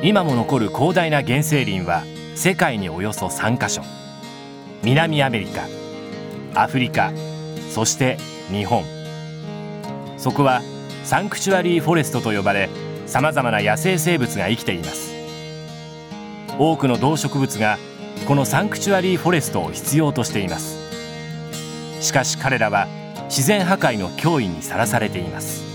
今も残る広大な原生林は世界におよそ3カ所。南アメリカ、アフリカ、そして日本。そこはサンクチュアリーフォレストと呼ばれ、さまざまな野生生物が生きています。多くの動植物がこのサンクチュアリーフォレストを必要としています。しかし彼らは自然破壊の脅威にさらされています。